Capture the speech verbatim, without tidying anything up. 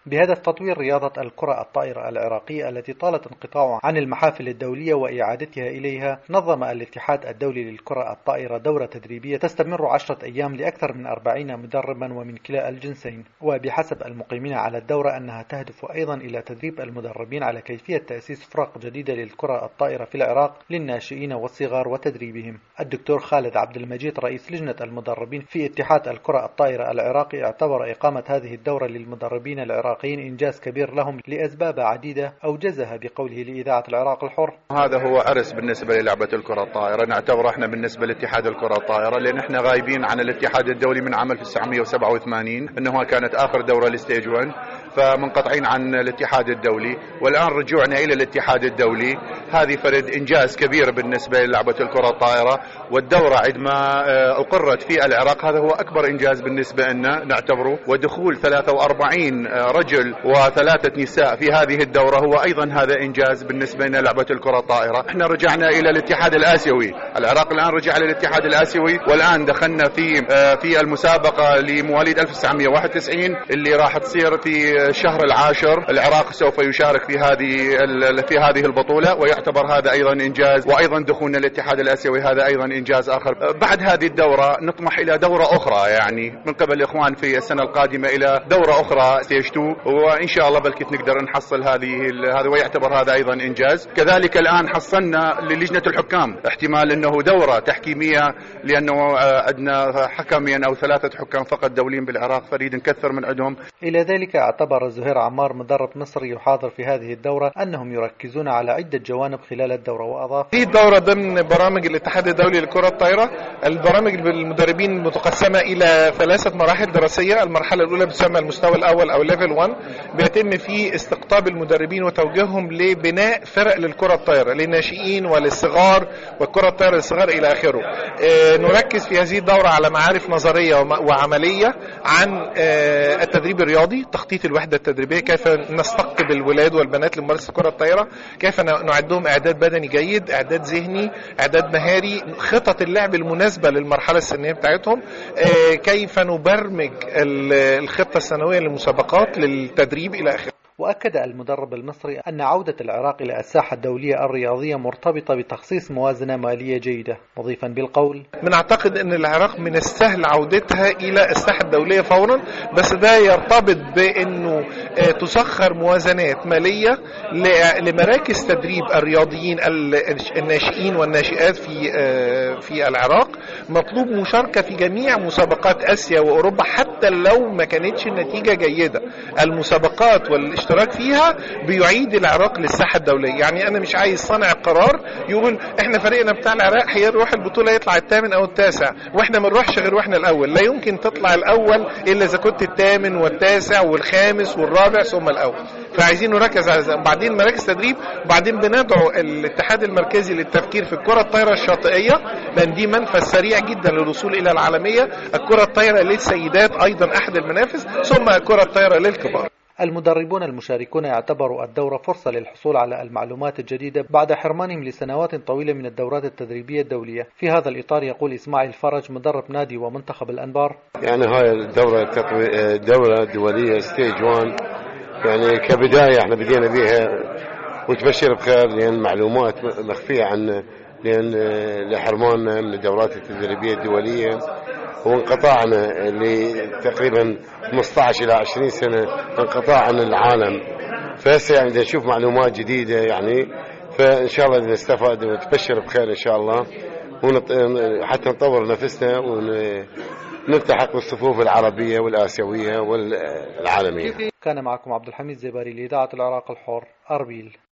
بهدف تطوير رياضة الكرة الطائرة العراقية التي طالت انقطاعها عن المحافل الدولية وإعادتها إليها، نظم الاتحاد الدولي للكرة الطائرة دورة تدريبية تستمر عشرة أيام لأكثر من أربعين مدربا ومن كلا الجنسين. وبحسب المقيمين على الدورة أنها تهدف أيضا إلى تدريب المدربين على كيفية تأسيس فرق جديدة للكرة الطائرة في العراق للناشئين والصغار وتدريبهم. الدكتور خالد عبد المجيد رئيس لجنة المدربين في اتحاد الكرة الطائرة العراقي اعتبر إقامة هذه الدورة للمدربين العراقيين إنجاز كبير لهم لأسباب عديدة أوجزها بقوله لإذاعة العراق الحر. هذا هو عرس بالنسبة للعبة الكرة الطائرة، نعتبر احنا بالنسبة لاتحاد الكرة الطائرة، لأن احنا غايبين عن الاتحاد الدولي من عام ألف وتسعمئة وسبعة وثمانين، انها كانت آخر دورة لستيج واحد، فمنقطعين عن الاتحاد الدولي، والآن رجوعنا إلى الاتحاد الدولي. هذه فرد إنجاز كبير بالنسبة للعبة الكرة الطائرة، والدورة عندما أقرت في العراق هذا هو أكبر إنجاز بالنسبة لنا نعتبره، ودخول ثلاثة وأربعين رجل وثلاثة نساء في هذه الدورة هو أيضا هذا إنجاز بالنسبة لنا لعبة الكرة الطائرة. احنا رجعنا إلى الاتحاد الآسيوي، العراق الآن رجع إلى الاتحاد الآسيوي، والآن دخلنا في في المسابقة لمواليد ألف وتسعمئة وواحد وتسعين اللي راح تصير في الشهر العاشر. العراق سوف يشارك في هذه في هذه البطولة، ويعتبر هذا أيضا إنجاز، وأيضا دخولنا الاتحاد الآسيوي هذا أيضا إنجاز آخر. بعد هذه الدورة نطمح إلى دورة أخرى، يعني من قبل الإخوان في السنة القادمة إلى دورة أخرى ستيج اثنين، وإن شاء الله بلكي نقدر نحصل هذه هذا، ويعتبر هذا أيضا إنجاز. كذلك الآن حصلنا للجنة الحكام احتمال أنه دورة تحكيمية، لأنه عندنا حكمين أو ثلاثة حكام فقط دوليين بالعراق، فريد نكثر من عندهم. إلى ذلك اعتبر زهير عمار مدرب مصري يحاضر في هذه الدورة أنهم يركزون على عدة جوانب خلال الدورة، وأضاف: هذه الدورة ضمن برامج الاتحاد الدولي للكرة الطائرة. البرامج بالمدربين متقسمة إلى ثلاثة مراحل دراسية. المرحلة الأولى بتسمى المستوى الأول أو ليفل واحد، بيتم فيه استقطاب المدربين وتوجيههم لبناء فرق للكرة الطائرة للناشئين وللصغار والكرة الطائرة للصغار إلى آخره. اه نركز في هذه الدورة على معارف نظرية وعملية عن اه التدريب الرياضي، تخطيط الوحدة التدريبية، كيف نستقطب الولاد والبنات لممارسة الكرة الطائرة، كيف نعدهم إعداد بدني جيد، إعداد ذهني، إعداد مهاري، خطط اللعب المناسبة للمرحلة السنية بتاعتهم، اه كيف نبرمج الخطة السنوية للمسابقات للتدريب إلى آخره. وأكد المدرب المصري أن عودة العراق إلى الساحة الدولية الرياضية مرتبطة بتخصيص موازنة مالية جيدة، مضيفا بالقول: من أعتقد أن العراق من السهل عودتها إلى الساحة الدولية فورا، بس ده يرتبط بأنه تسخر موازنات مالية لمراكز تدريب الرياضيين الناشئين والناشئات في في العراق. مطلوب مشاركة في جميع مسابقات آسيا وأوروبا حتى لو ما كانتش النتيجة جيدة. المسابقات والاشتراك فيها بيعيد العراق للساحة الدولية. يعني أنا مش عايز صانع قرار يقول إحنا فريقنا بتاع العراق هيروح البطولة يطلع الثامن أو التاسع وإحنا ما نروحش غير وإحنا الأول. لا يمكن تطلع الأول إلا إذا كنت الثامن والتاسع والخامس والرابع ثم الأول. فعايزين نركز على بعدين مراكز تدريب، وبعدين بندعو الاتحاد المركزي للتفكير في الكرة الطائرة الشاطئية، لأن دي منفذ سريع جدا للوصول إلى العالمية. الكرة الطائرة للسيدات أيضا أحد المنافذ، ثم الكرة الطائرة للكبار. المدربون المشاركون يعتبروا الدورة فرصة للحصول على المعلومات الجديدة بعد حرمانهم لسنوات طويلة من الدورات التدريبية الدولية. في هذا الإطار يقول إسماعيل فرج مدرب نادي ومنتخب الأنبار: يعني هاي الدورة الدورة الدولية ستيج واحد يعني كبداية احنا بدينا بيها وتبشر بخير، لأن معلومات مخفية عن لأن لحرماننا من الدورات التدريبية الدولية وانقطاعنا لتقريبا خمسة عشر إلى عشرين سنة انقطاع عن العالم. فهسه يعني نشوف معلومات جديدة، يعني فإن شاء الله نستفاد ونتبشر بخير إن شاء الله، حتى نطور نفسنا ونلتحق بالصفوف العربية والآسيوية والعالمية. كان معكم عبد الحميد زباري لإذاعة العراق الحر، أربيل.